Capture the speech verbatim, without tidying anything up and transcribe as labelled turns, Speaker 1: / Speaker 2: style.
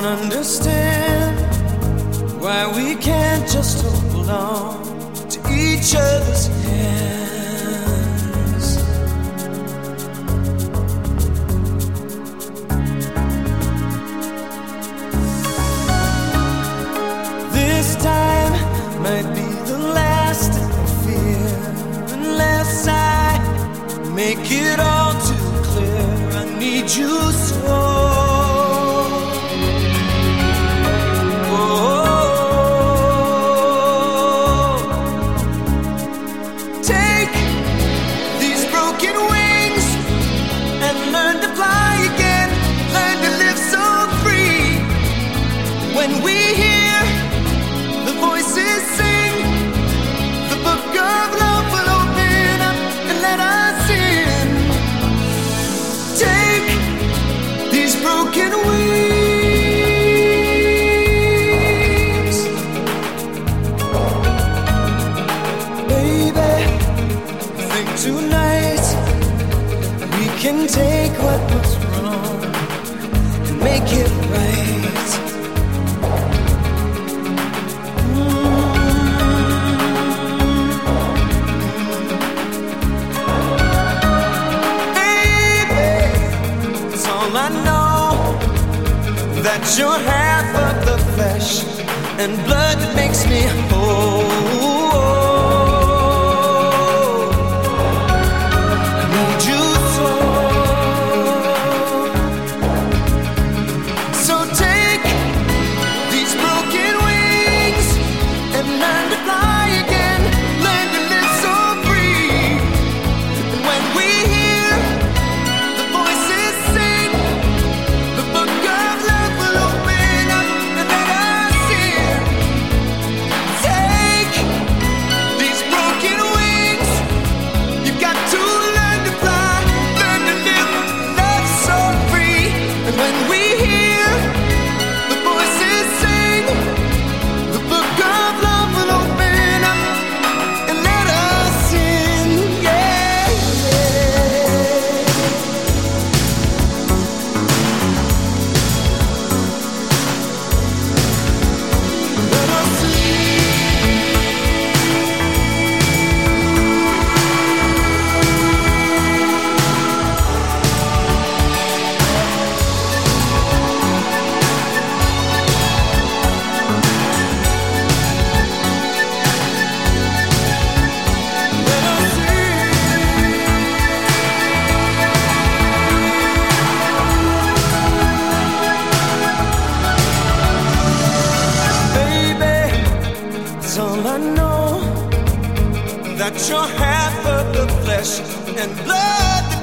Speaker 1: understand why we can't just hold on to each other's hands. This time might be the last I fear, unless I make it all too clear. I need you so. Tonight we can take what was wrong and make it right. Mm-hmm. Baby, it's all I know, that you're half of the flesh and blood that makes me whole. That you're half of the flesh and blood.